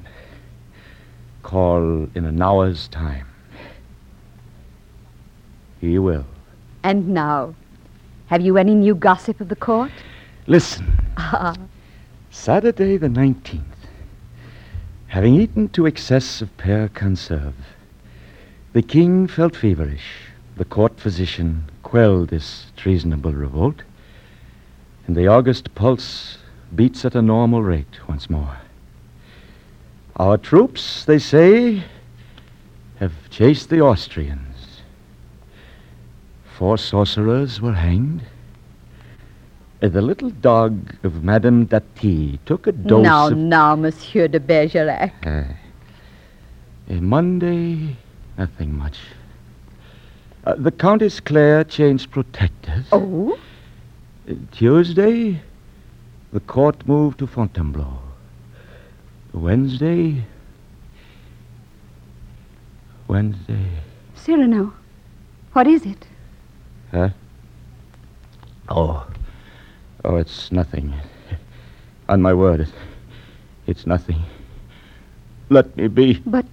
Call in an hour's time. He will. And now, have you any new gossip of the court? Listen. Saturday the 19th. Having eaten to excess of Père Conserve, the king felt feverish. The court physician quelled this treasonable revolt, and the August pulse beats at a normal rate once more. Our troops, they say, have chased the Austrians. 4 sorcerers were hanged. The little dog of Madame Dati took a dose of... Now, Monsieur de Bergerac. Monday, nothing much. The Countess Claire changed protectors. Oh? Tuesday, The court moved to Fontainebleau. Wednesday. Cyrano, what is it? Huh? Oh, it's nothing. On my word, it's nothing. Let me be. But...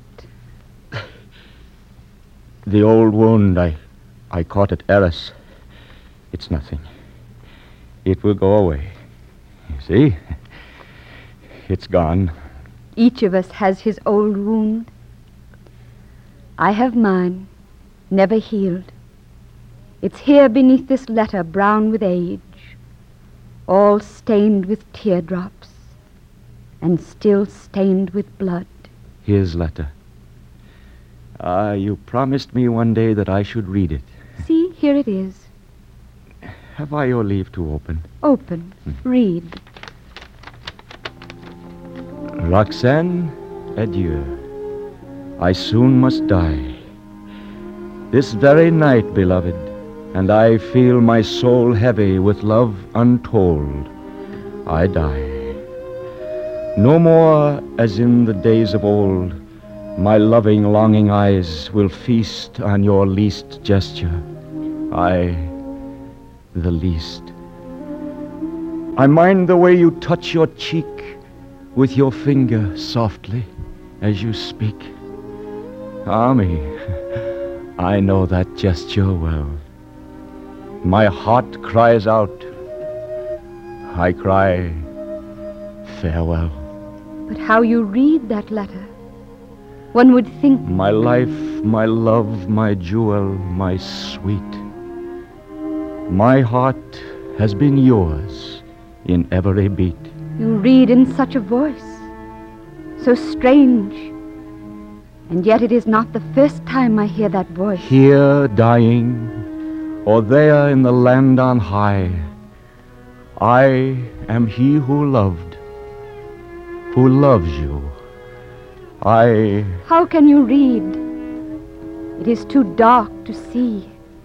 The old wound I caught at Arras. It's nothing. It will go away. You see? It's gone. Each of us has his old wound. I have mine, never healed. It's here beneath this letter, brown with age, all stained with teardrops, and still stained with blood. His letter. You promised me one day that I should read it. See, here it is. Have I your leave to open? Open. Read. Roxane, adieu. I soon must die. This very night, beloved, and I feel my soul heavy with love untold. I die. No more as in the days of old, my loving, longing eyes will feast on your least gesture. The least. I mind the way you touch your cheek with your finger softly as you speak. Me, I know that gesture well. My heart cries out. I cry, farewell. But how you read that letter, one would think... My life, my love, my jewel, my sweet. My heart has been yours in every beat. You read in such a voice, so strange. And yet it is not the first time I hear that voice. Here dying, or there in the land on high, I am he who loved, who loves you. How can you read? It is too dark to see.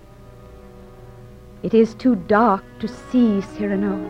It is too dark to see, Cyrano.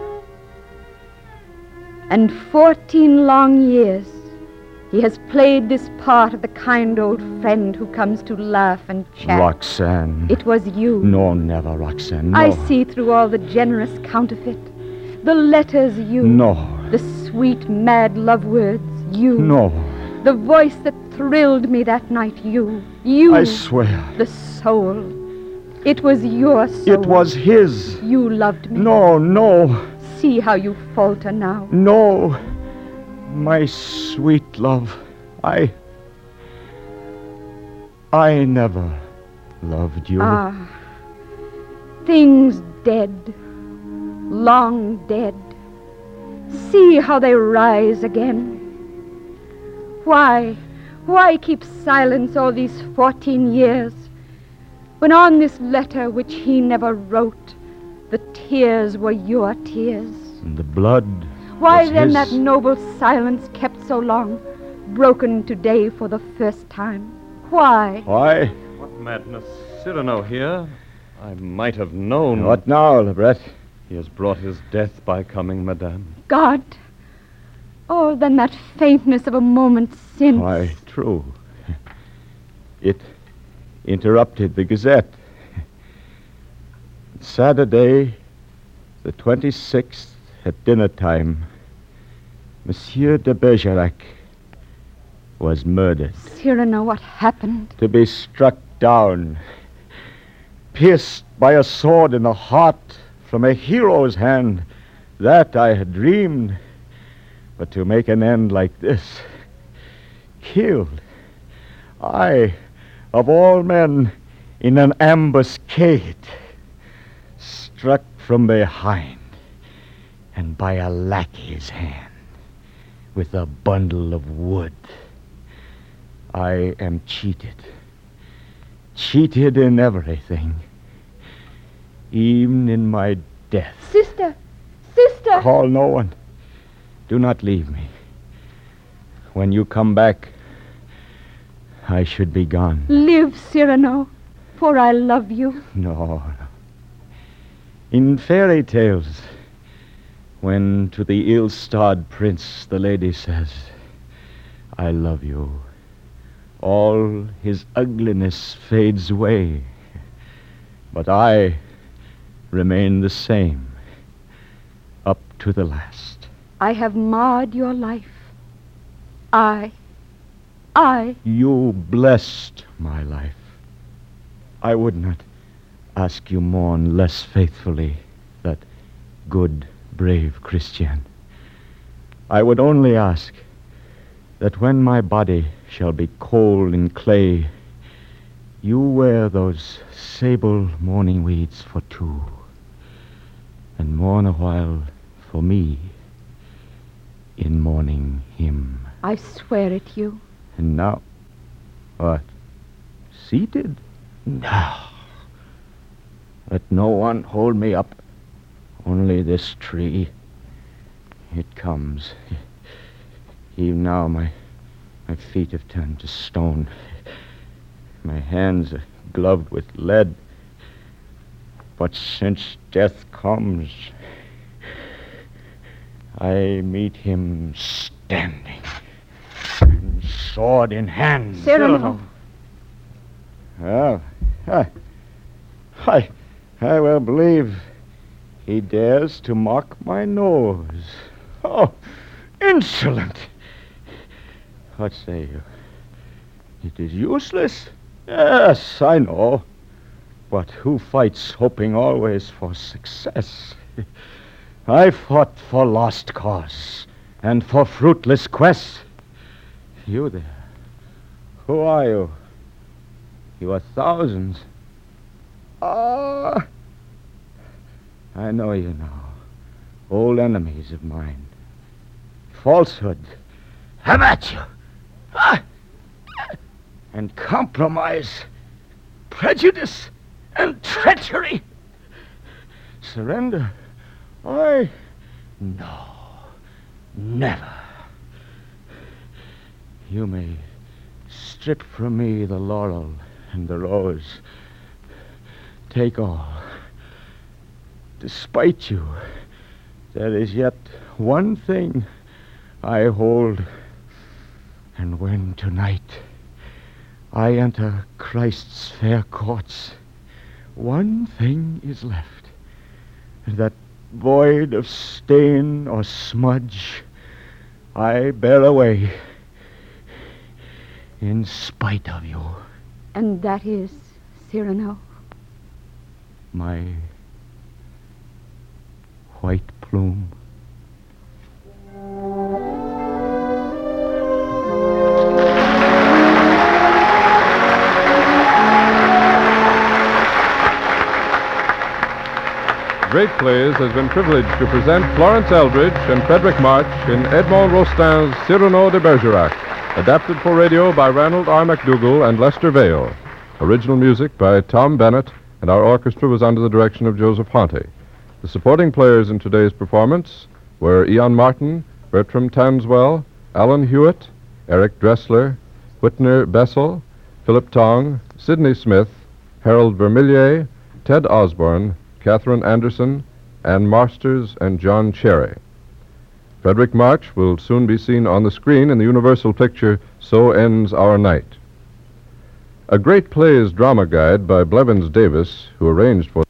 And 14 long years he has played this part of the kind old friend who comes to laugh and chat. Roxane. It was you. No, never, Roxane, no. I see through all the generous counterfeit. The letters, you. No. The sweet, mad love words, you. No. The voice that thrilled me that night, you. You. I swear. The soul. It was your soul. It was his. You loved me. No. See how you falter now. No. My sweet love, I never loved you. Things dead, long dead. See how they rise again. Why keep silence all these 14 years, when on this letter which he never wrote, the tears were your tears? And the blood. Why then that noble silence kept so long, broken today for the first time? Why? What madness. Cyrano here. I might have known. What now, Lebret? He has brought his death by coming, madame. God. Oh, then that faintness of a moment since. Why, true. It interrupted the Gazette. Saturday, the 26th, at dinner time, Monsieur de Bergerac was murdered. Cyrano, what happened? To be struck down, pierced by a sword in the heart from a hero's hand, that I had dreamed. But to make an end like this, killed, I, of all men, in an ambuscade, struck from behind, and by a lackey's hand, with a bundle of wood. I am cheated in everything, even in my death. Sister! Call no one. Do not leave me. When you come back, I should be gone. Live, Cyrano, for I love you. No. In fairy tales, When to the ill-starred prince the lady says, I love you, all his ugliness fades away, but I remain the same up to the last. I have marred your life. I. You blessed my life. I would not ask you mourn less faithfully that good, brave Christian. I would only ask that when my body shall be cold in clay, you wear those sable mourning weeds for two, and mourn a while for me in mourning him. I swear it you. And now, what? Seated? No. Let no one hold me up. Only this tree. It comes. Even now my feet have turned to stone. My hands are gloved with lead. But since death comes, I meet him standing, sword in hand. Cyrano. Well, I well believe he dares to mock my nose. Oh, insolent! What say you? It is useless? Yes, I know. But who fights hoping always for success? I fought for lost cause and for fruitless quest. You there, who are you? You are thousands. Ah, I know you now. Old enemies of mine. Falsehood. Have at you. Ah! And compromise. Prejudice and treachery. Surrender. No. Never. You may strip from me the laurel and the rose. Take all. Despite you, there is yet one thing I hold. And when tonight I enter Christ's fair courts, one thing is left. That void of stain or smudge I bear away in spite of you. And that is, Cyrano? My white plume. Great Plays has been privileged to present Florence Eldridge and Frederick March in Edmond Rostan's Cyrano de Bergerac, adapted for radio by Ranald R. McDougall and Lester Vale. Original music by Tom Bennett, and our orchestra was under the direction of Joseph Honte. The supporting players in today's performance were Ian Martin, Bertram Tanswell, Alan Hewitt, Eric Dressler, Whitner Bessel, Philip Tong, Sidney Smith, Harold Vermillier, Ted Osborne, Catherine Anderson, Ann Marsters, and John Cherry. Frederick March will soon be seen on the screen in the Universal picture So Ends Our Night. A Great Plays drama guide by Blevins Davis, who arranged for